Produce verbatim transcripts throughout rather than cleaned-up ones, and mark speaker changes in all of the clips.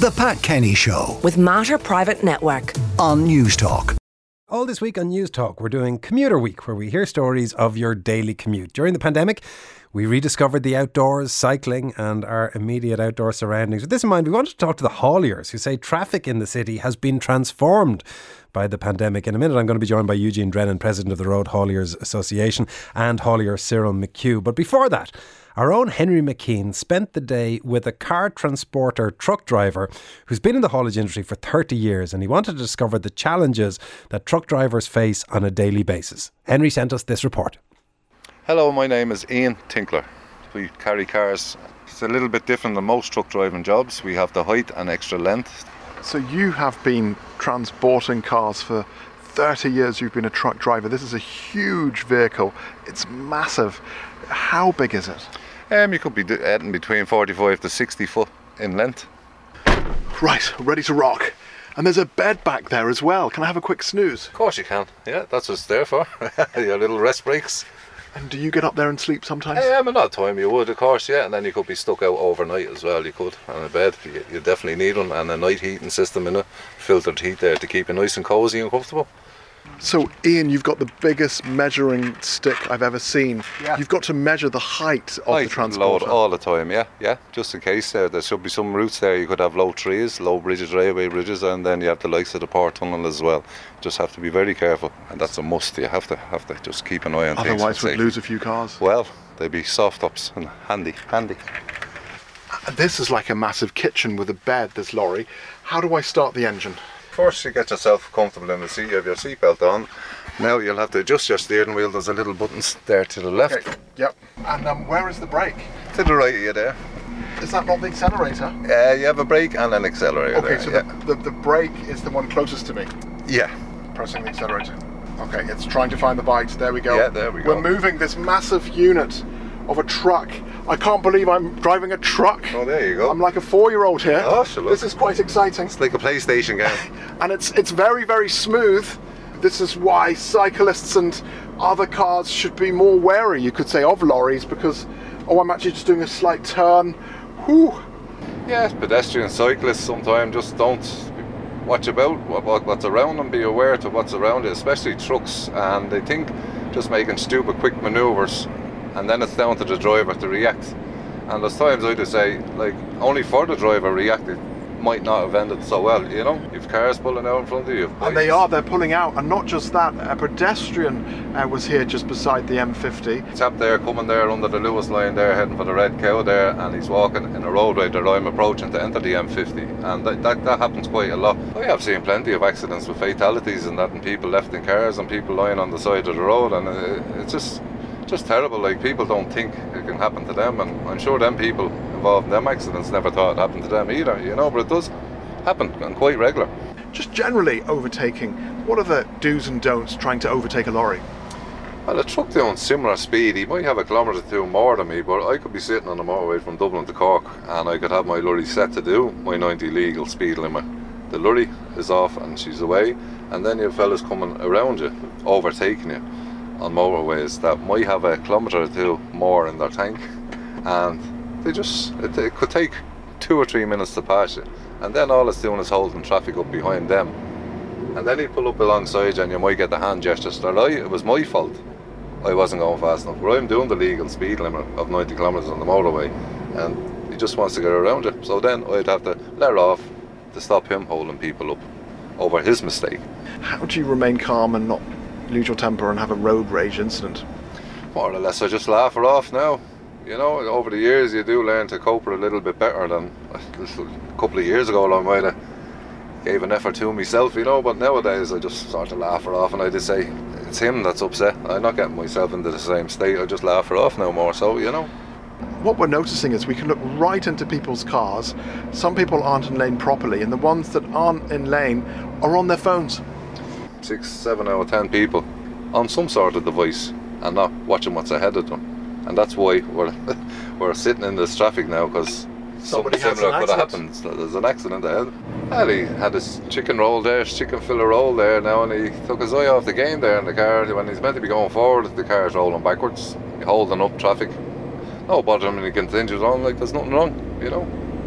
Speaker 1: The Pat Kenny Show
Speaker 2: with Mater Private Network
Speaker 1: on News Talk.
Speaker 3: All this week on News Talk, we're doing Commuter Week, where we hear stories of your daily commute. During the pandemic, we rediscovered the outdoors, cycling and our immediate outdoor surroundings. With this in mind, we wanted to talk to the hauliers who say traffic in the city has been transformed by the pandemic. In a minute, I'm going to be joined by Eugene Drennan, President of the Road Hauliers Association, and haulier Cyril McHugh. But before that, our own Henry McKean spent the day with a car transporter truck driver who's been in the haulage industry for thirty years, and he wanted to discover the challenges that truck drivers face on a daily basis. Henry sent us this report.
Speaker 4: Hello, my name is Ian Tinkler. We carry cars. It's a little bit different than most truck driving jobs. We have the height and extra length.
Speaker 5: So you have been transporting cars for thirty years. You've been a truck driver. This is a huge vehicle. It's massive. How big is it?
Speaker 4: Um, you could be adding between forty-five to sixty foot in length.
Speaker 5: Right, ready to rock. And there's a bed back there as well. Can I have a quick snooze?
Speaker 4: Of course you can. Yeah, that's what it's there for. Your little rest breaks.
Speaker 5: And do you get up there and sleep sometimes?
Speaker 4: Um, a lot of time you would, of course, yeah. And then you could be stuck out overnight as well. You could on a bed. You, you definitely need one, and a night heating system in it, filtered heat there to keep you nice and cosy and comfortable.
Speaker 5: So, Ian, you've got the biggest measuring stick I've ever seen. Yeah. You've got to measure the height of
Speaker 4: height
Speaker 5: the transporter.
Speaker 4: Load all the time, yeah, yeah. Just in case uh, there should be some routes there. You could have low trees, low bridges, railway bridges, and then you have the likes of the Port Tunnel as well. Just have to be very careful, and that's a must. You have to have to just keep an eye on things.
Speaker 5: Otherwise, we'd lose a few cars.
Speaker 4: Well, they'd be soft ups and handy, handy.
Speaker 5: This is like a massive kitchen with a bed. This lorry. How do I start the engine?
Speaker 4: First, you get yourself comfortable in the seat. You have your seatbelt on. Now you'll have to adjust your steering wheel. There's a little buttons there to the left.
Speaker 5: Okay. Yep. And um, where is the brake?
Speaker 4: To the right of you there.
Speaker 5: Is that not the accelerator?
Speaker 4: Uh, you have a brake and an accelerator.
Speaker 5: Okay,
Speaker 4: there,
Speaker 5: so
Speaker 4: yeah.
Speaker 5: the, the, the brake is the one closest to me.
Speaker 4: Yeah.
Speaker 5: Pressing the accelerator. Okay, it's trying to find the bite. There we go.
Speaker 4: Yeah, there we go.
Speaker 5: We're moving this massive unit of a truck. I can't believe I'm driving a truck.
Speaker 4: Oh, there you go.
Speaker 5: I'm like a four-year-old here.
Speaker 4: Oh, sure.
Speaker 5: This is quite exciting.
Speaker 4: It's like a PlayStation game.
Speaker 5: And it's it's very, very smooth. This is why cyclists and other cars should be more wary, you could say, of lorries, because, oh, I'm actually just doing a slight turn. Whew.
Speaker 4: Yeah, pedestrians, cyclists sometimes just don't watch about what, what's around them, be aware to what's around it, especially trucks, and they think just making stupid quick manoeuvres, and then it's down to the driver to react. And there's times I just say, like, only for the driver reacted might not have ended so well, you know. You've cars pulling out in front of you.
Speaker 5: And they are, they're pulling out, and not just that, a pedestrian uh, was here just beside the M fifty.
Speaker 4: Chap there coming there under the Lewis line there, heading for the Red Cow there, and he's walking in a roadway that I'm approaching to enter the M fifty, and that, that, that happens quite a lot. I have seen plenty of accidents with fatalities and that, and people left in cars and people lying on the side of the road, and it, it's just just terrible. Like, people don't think it can happen to them, and I'm sure them people involved in them accidents never thought it happened to them either, you know, but it does happen, and quite regular.
Speaker 5: Just generally overtaking, what are the do's and don'ts trying to overtake a lorry?
Speaker 4: Well, a truck doing similar speed, he might have a kilometre or two more than me, but I could be sitting on the motorway from Dublin to Cork, and I could have my lorry set to do my ninety legal speed limit. The lorry is off and she's away, and then you have fellas coming around you, overtaking you on motorways that might have a kilometre or two more in their tank, and they just, it, it could take two or three minutes to pass you, and then all it's doing is holding traffic up behind them, and then he'd pull up alongside you and you might get the hand gestures that I, it was my fault, I wasn't going fast enough, but I'm doing the legal speed limit of ninety kilometres on the motorway, and he just wants to get around you, so then I'd have to let off to stop him holding people up over his mistake.
Speaker 5: How do you remain calm and not lose your temper and have a road rage incident?
Speaker 4: More or less I just laugh her off now. You know, over the years you do learn to cope with a little bit better than a couple of years ago. I might have gave an effort to myself, you know, but nowadays I just sort of laugh her off, and I just say, it's him that's upset. I'm not getting myself into the same state. I just laugh her off no more, so, you know.
Speaker 5: What we're noticing is we can look right into people's cars. Some people aren't in lane properly, and the ones that aren't in lane are on their phones.
Speaker 4: Six, seven out of ten people on some sort of device and not watching what's ahead of them. And that's why we're we're sitting in this traffic now, because something similar could have happened. There's an accident ahead. And he had his chicken roll there, his chicken filler roll there now, and he took his eye off the game there in the car. When he's meant to be going forward, the car's rolling backwards, holding up traffic. No bother him, and he continues on like there's nothing wrong, you know.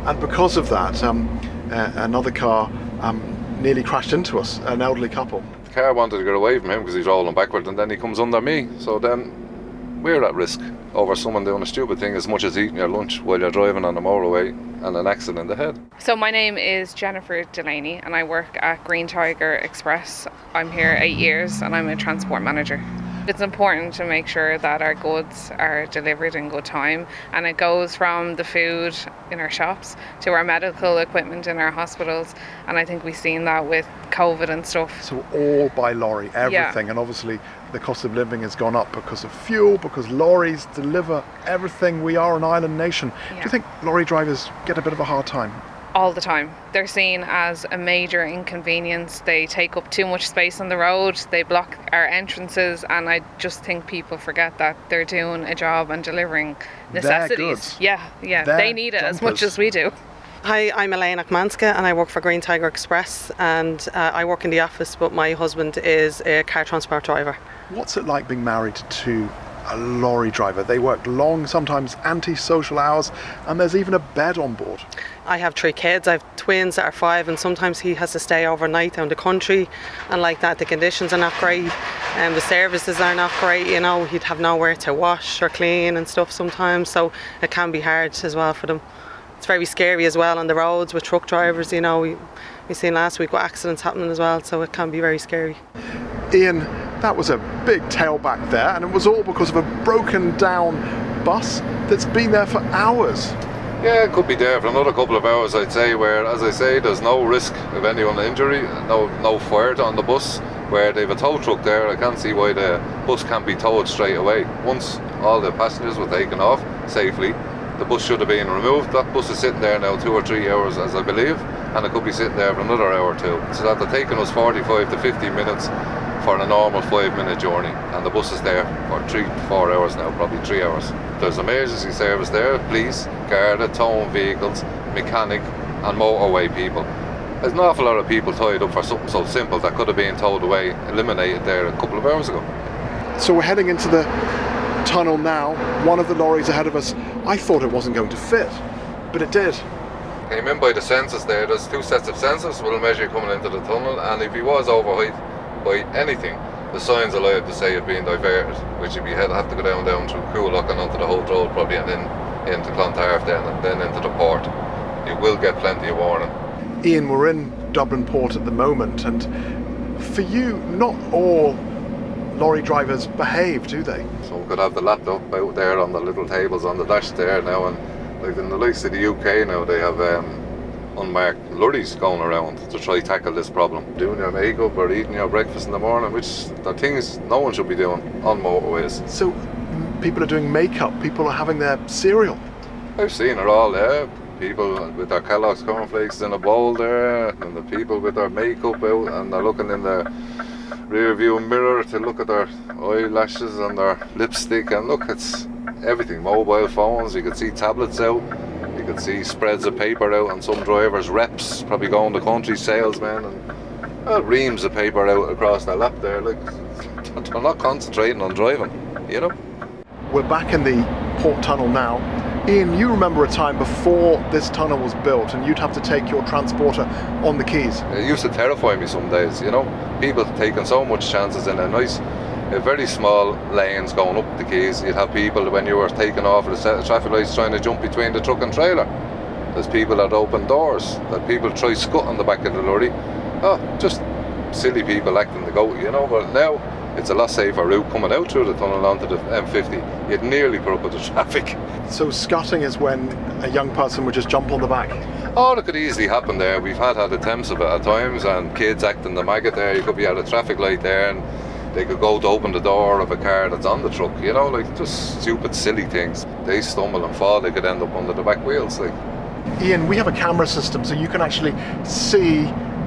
Speaker 5: and because of that, um, uh, another car um, nearly crashed into us, an elderly couple.
Speaker 4: The car wanted to get away from him because he's rolling backward, and then he comes under me. So then we're at risk over someone doing a stupid thing as much as eating your lunch while you're driving on the motorway and an accident ahead.
Speaker 6: So my name is Jennifer Delaney and I work at Green Tiger Express. I'm here eight years and I'm a transport manager. It's important to make sure that our goods are delivered in good time, and it goes from the food in our shops to our medical equipment in our hospitals, and I think we've seen that with COVID and stuff.
Speaker 5: So all by lorry, everything,
Speaker 6: Yeah.
Speaker 5: and obviously the cost of living has gone up because of fuel, because lorries deliver everything. We are an island nation. Do
Speaker 6: Yeah.
Speaker 5: you think lorry drivers get a bit of a hard time?
Speaker 6: All the time. They're seen as a major inconvenience. They take up too much space on the road, they block our entrances, and I just think people forget that they're doing a job and delivering necessities.
Speaker 5: goods.
Speaker 6: Yeah, yeah.
Speaker 5: Their
Speaker 6: They need it as much
Speaker 5: jumpers.
Speaker 6: as we do.
Speaker 7: Hi, I'm Elaine Akmanska and I work for Green Tiger Express, and uh, I work in the office, but my husband is a car transport driver.
Speaker 5: What's it like being married to a lorry driver? They work long, sometimes anti-social hours, and there's even a bed on board.
Speaker 7: I have three kids. I have twins that are five, and sometimes he has to stay overnight down the country, and like that the conditions are not great and the services are not great. You know, he'd have nowhere to wash or clean and stuff sometimes, so it can be hard as well for them. It's very scary as well on the roads with truck drivers. You know, we we seen last week what accidents happening as well, so it can be very scary.
Speaker 5: Ian, that was a big tailback there, and it was all because of a broken down bus that's been there for hours.
Speaker 4: Yeah, it could be there for another couple of hours, I'd say, where, as I say, there's no risk of anyone injury, no no fire on the bus. Where they've a tow truck there, I can't see why the bus can't be towed straight away. Once all the passengers were taken off safely, the bus should have been removed. That bus is sitting there now two or three hours, as I believe, and it could be sitting there for another hour or two. So that they're taking us forty-five to fifty minutes for a normal five minute journey, and the bus is there for three to four hours now, probably three hours. There's emergency service there, police, Garda, towing vehicles, mechanic and motorway people. There's an awful lot of people tied up for something so simple that could have been towed away, eliminated there a couple of hours ago.
Speaker 5: So we're heading into the tunnel now. One of the lorries ahead of us, I thought it wasn't going to fit, but it did.
Speaker 4: Came in by the sensors there. There's two sets of sensors will measure you coming into the tunnel, and if he was overheight by anything, the signs allowed to say it being diverted, which if you had have to go down down through Coolock and onto the Holt Road probably, and then into Clontarf then, and then into the port. You will get plenty of warning.
Speaker 5: Ian, we're in Dublin Port at the moment, and for you, not all lorry drivers behave, do they?
Speaker 4: So we could have the laptop out there on the little tables on the dash there now, and like in the likes of the U K now, they have um, unmarked lorries going around to try to tackle this problem. Doing your makeup or eating your breakfast in the morning, which are things no one should be doing on motorways.
Speaker 5: So people are doing makeup, people are having their cereal.
Speaker 4: I've seen it all there. People with their Kellogg's cornflakes in a bowl there, and the people with their makeup out, and they're looking in the rear view mirror to look at their eyelashes and their lipstick, and look, it's everything. Mobile phones, you could see tablets out, you could see spreads of paper out, and some drivers' reps probably going to country salesmen, and well, reams of paper out across their lap there. Like, they're not concentrating on driving, you know.
Speaker 5: We're back in the port tunnel now. Ian, you remember a time before this tunnel was built and you'd have to take your transporter on the quays.
Speaker 4: It used to terrify me some days, you know. People taking so much chances in a nice, a very small lanes going up the quays. You'd have people when you were taking off at a set of traffic lights trying to jump between the truck and trailer. There's people that open doors, that people try scut on the back of the lorry. Oh, just silly people acting the goat, you know. But now it's a lot safer route coming out through the tunnel onto the M fifty. You'd nearly put up with the traffic.
Speaker 5: So scutting is when a young person would just jump on the back.
Speaker 4: Oh, it could easily happen there. We've had had attempts of it at times, and kids acting the maggot there. You could be at a traffic light there and they could go to open the door of a car that's on the truck, you know, like just stupid silly things. They stumble and fall, they could end up under the back wheels. Like,
Speaker 5: Ian, we have a camera system so you can actually see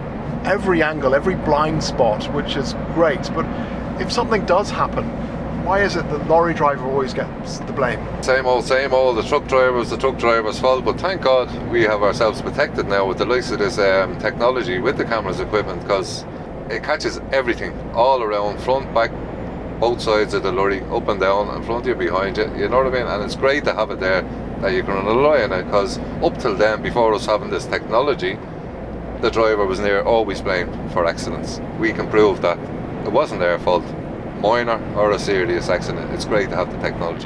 Speaker 5: every angle, every blind spot, which is great, but if something does happen, why is it the lorry driver always gets the blame? Same
Speaker 4: old, same old, the truck driver's the truck driver's fault, but thank God we have ourselves protected now with the likes of this um, technology with the cameras equipment, because it catches everything all around, front, back, both sides of the lorry, up and down, in front of you, behind you, you know what I mean? And it's great to have it there that you can rely on it, because up till then, before us having this technology, the driver was near always blamed for accidents. We can prove that it wasn't their fault, minor or a serious accident. It's great to have the technology.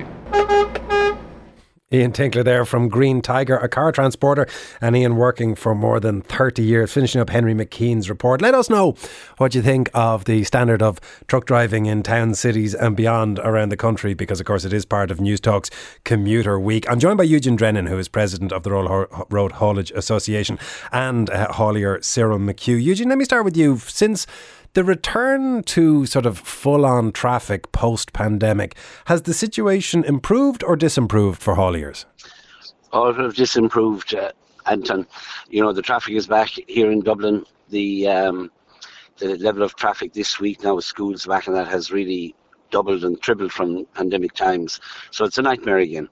Speaker 3: Ian Tinkler there from Green Tiger, a car transporter, and Ian working for more than thirty years, finishing up Henry McKean's report. Let us know what you think of the standard of truck driving in towns, cities and beyond around the country, because of course it is part of News Talk's Commuter Week. I'm joined by Eugene Drennan, who is president of the Road Haulage Association, and uh, haulier Cyril McHugh. Eugene, let me start with you. Since the return to sort of full-on traffic post-pandemic, has the situation improved or disimproved for hauliers?
Speaker 8: Oh, it have disimproved, uh, Anton. You know, the traffic is back here in Dublin. The um, the level of traffic this week now with schools back and that has really doubled and tripled from pandemic times. So it's a nightmare again.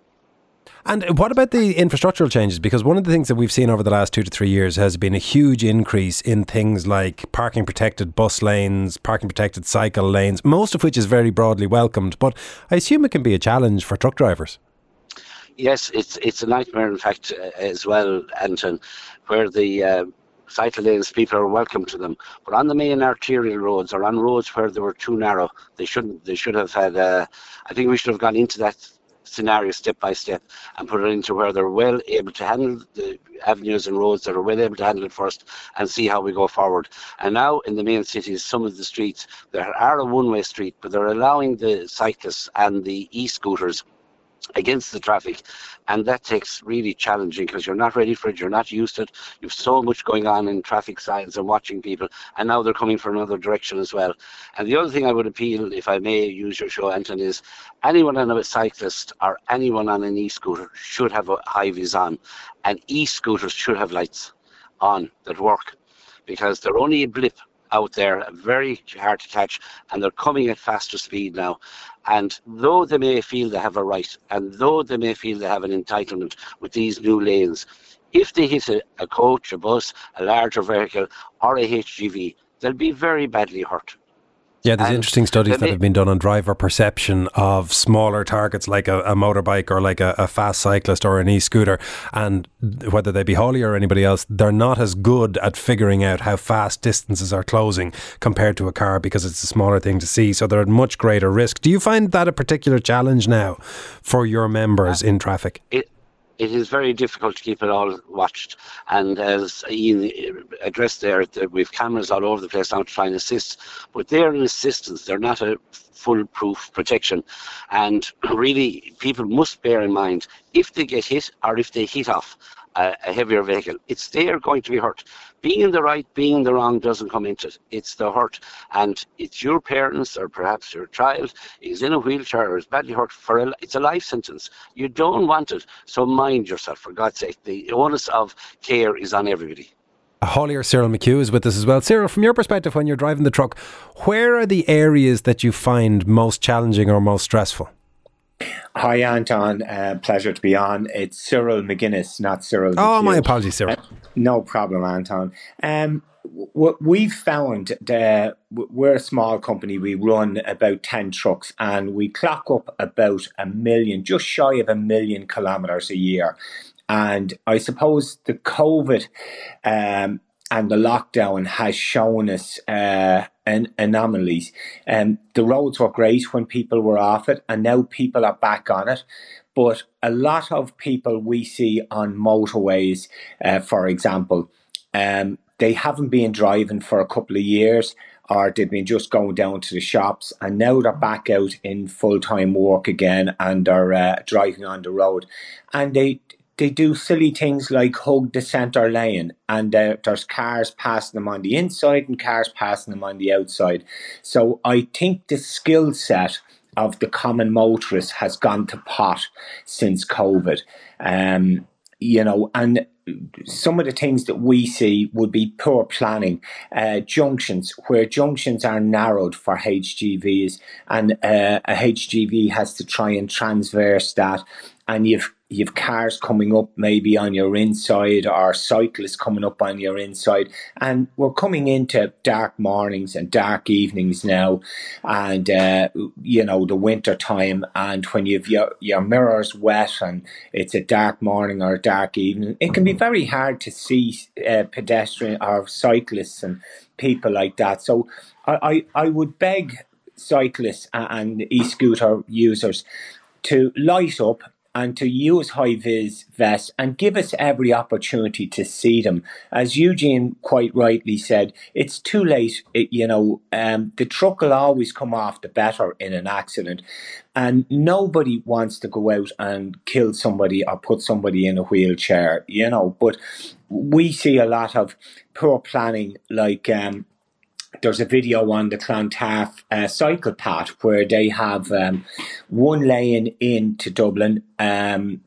Speaker 3: And what about the infrastructural changes? Because one of the things that we've seen over the last two to three years has been a huge increase in things like parking protected bus lanes, parking protected cycle lanes, most of which is very broadly welcomed. But I assume it can be a challenge for truck drivers.
Speaker 8: Yes, it's it's a nightmare, in fact, uh, as well, Anton, where the uh, cycle lanes, people are welcome to them. But on the main arterial roads, or on roads where they were too narrow, they shouldn't. They should have had. Uh, I think we should have gone into that scenario step by step and put it into where they're well able to handle the avenues and roads that are well able to handle it first, and see how we go forward. And now in the main cities, some of the streets, there are a one-way street, but they're allowing the cyclists and the e-scooters against the traffic, and that takes really challenging, because you're not ready for it, you're not used to it, you've so much going on in traffic signs and watching people, and now they're coming from another direction as well. And the other thing I would appeal, if I may use your show, Anton, is anyone on a cyclist or anyone on an e-scooter should have a high vis on, and e-scooters should have lights on that work, because they're only a blip out there, very hard to catch, and they're coming at faster speed now. And though they may feel they have a right, and though they may feel they have an entitlement with these new lanes, if they hit a, a coach, a bus, a larger vehicle, or a H G V, they'll be very badly hurt.
Speaker 3: Yeah, there's
Speaker 8: And
Speaker 3: interesting studies that
Speaker 8: may-
Speaker 3: have been done on driver perception of smaller targets like a, a motorbike or like a, a fast cyclist or an e-scooter, and whether they be haulier or anybody else, they're not as good at figuring out how fast distances are closing compared to a car, because it's a smaller thing to see, so they're at much greater risk. Do you find that a particular challenge now for your members in traffic?
Speaker 8: It, It is very difficult to keep it all watched, and as Ian addressed there, we've cameras all over the place now to try and assist, but they're an assistance, they're not a foolproof protection. And really, people must bear in mind, if they get hit or if they hit off a, a heavier vehicle, it's they're going to be hurt. Being in the right, being in the wrong doesn't come into it. It's the hurt, and it's your parents or perhaps your child is in a wheelchair or is badly hurt. For a, it's a life sentence. You don't want it, so mind yourself, for God's sake. The onus of care is on everybody.
Speaker 3: Haulier Cyril McHugh is with us as well. Cyril, from your perspective, when you're driving the truck, where are the areas that you find most challenging or most stressful?
Speaker 9: Hi, Anton. Uh, pleasure to be on. It's Cyril McGuinness, not Cyril
Speaker 3: Oh,
Speaker 9: McHugh.
Speaker 3: my apologies, Cyril.
Speaker 9: Uh, no problem, Anton. Um, what we've found, that we're a small company. We run about ten trucks, and we clock up about a million, just shy of a million kilometres a year. And I suppose the COVID um, and the lockdown has shown us uh, an anomalies. Um, the roads were great when people were off it, and now people are back on it. But a lot of people we see on motorways, uh, for example, um, they haven't been driving for a couple of years, or they've been just going down to the shops, and now they're back out in full-time work again, and they're uh, driving on the road. And they they do silly things like hug the centre lane, and uh, there's cars passing them on the inside and cars passing them on the outside. So I think the skill set of the common motorist has gone to pot since COVID. Um, you know, and some of the things that we see would be poor planning. Uh, junctions, where junctions are narrowed for H G Vs, and uh, a H G V has to try and transverse that, and you've you've cars coming up maybe on your inside, or cyclists coming up on your inside, and we're coming into dark mornings and dark evenings now, and uh, you know, the winter time, and when you've your, your mirrors wet and it's a dark morning or a dark evening, it can be very hard to see uh, pedestrian or cyclists and people like that. So I, I, I would beg cyclists and e-scooter users to light up and to use high-vis vests and give us every opportunity to see them. As Eugene quite rightly said, it's too late. It, you know, um, the truck will always come off the better in an accident, and nobody wants to go out and kill somebody or put somebody in a wheelchair, you know. But we see a lot of poor planning, like um, there's a video on the Clontarf uh, cycle path where they have um, one lane into Dublin um,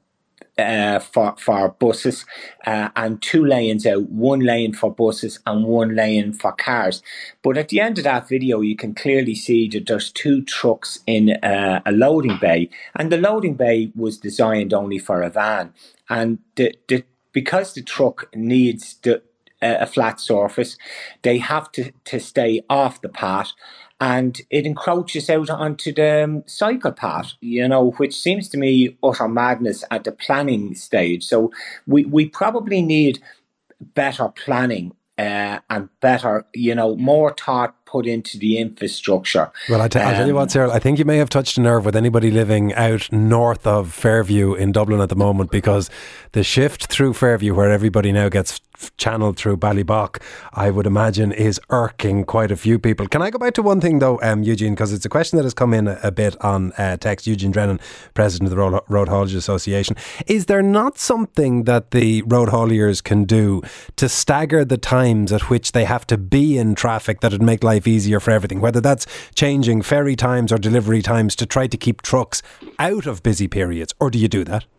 Speaker 9: uh, for for buses uh, and two lanes out, one lane for buses and one lane for cars. But at the end of that video, you can clearly see that there's two trucks in uh, a loading bay, and the loading bay was designed only for a van. And the, the because the truck needs the a flat surface, they have to, to stay off the path, and it encroaches out onto the um, cycle path, you know, which seems to me utter madness at the planning stage. So we, we probably need better planning uh, and better, you know, more thought put into the infrastructure.
Speaker 3: Well, I t- um, I'll tell you what, Cyril, I think you may have touched a nerve with anybody living out north of Fairview in Dublin at the moment, because the shift through Fairview, where everybody now gets f- channeled through Ballybock, I would imagine is irking quite a few people. Can I go back to one thing though, um, Eugene, because it's a question that has come in a, a bit on uh, text. Eugene Drennan, President of the Road, Road Haulage Association. Is there not something that the road hauliers can do to stagger the times at which they have to be in traffic that would make life easier for everything, whether that's changing ferry times or delivery times to try to keep trucks out of busy periods? Or do you do that?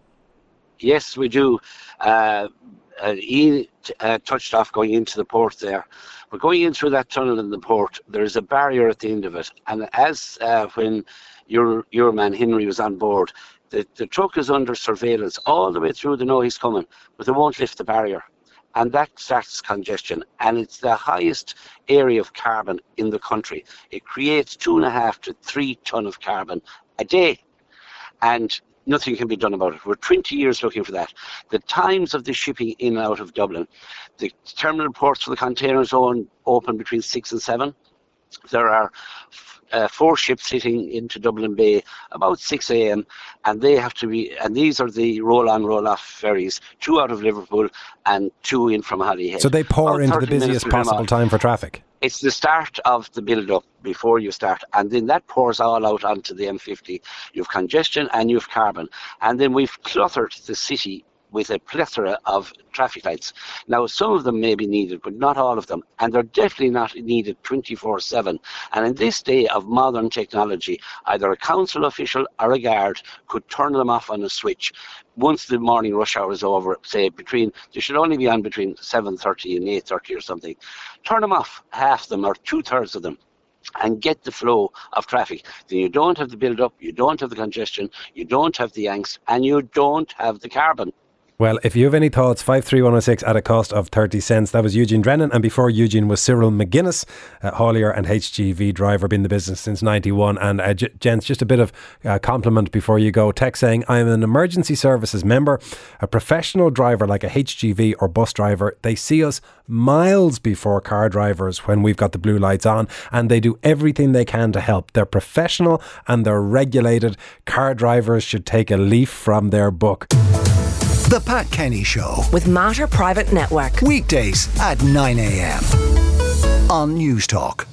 Speaker 8: Yes, we do. Uh, uh, he uh, touched off going into the port there. We're going in through that tunnel in the port. There's a barrier at the end of it. And as uh, when your your man Henry was on board, the, the truck is under surveillance all the way through. They know he's coming, but they won't lift the barrier. And that starts congestion, and it's the highest area of carbon in the country. It creates two and a half to three ton of carbon a day, and nothing can be done about it. We're twenty years looking for that. The times of the shipping in and out of Dublin, the terminal ports for the container zone open between six and seven. There are Uh, four ships hitting into Dublin Bay about six a.m. and they have to be, and these are the roll-on, roll-off ferries, two out of Liverpool and two in from Holyhead.
Speaker 3: So they pour into the busiest possible time for traffic?
Speaker 8: It's the start of the build-up before you start, and then that pours all out onto the M fifty. You have congestion and you have carbon, and then we've cluttered the city with a plethora of traffic lights. Now, some of them may be needed, but not all of them. And they're definitely not needed twenty-four seven. And in this day of modern technology, either a council official or a guard could turn them off on a switch. Once the morning rush hour is over, say between, they should only be on between seven thirty and eight thirty or something. Turn them off, half them or two-thirds of them, and get the flow of traffic. Then you don't have the build-up, you don't have the congestion, you don't have the angst, and you don't have the carbon.
Speaker 3: Well, if you have any thoughts, five three one oh six at a cost of thirty cents. That was Eugene Drennan, and before Eugene was Cyril McGuinness, uh, haulier and H G V driver, been in the business since ninety-one. And uh, J- gents, just a bit of uh, compliment before you go. Text saying, I am an emergency services member, a professional driver like a H G V or bus driver. They see us miles before car drivers when we've got the blue lights on, and they do everything they can to help. They're professional and they're regulated. Car drivers should take a leaf from their book.
Speaker 1: The Pat Kenny Show
Speaker 2: with Mater Private Network.
Speaker 1: Weekdays at nine a.m. on News Talk.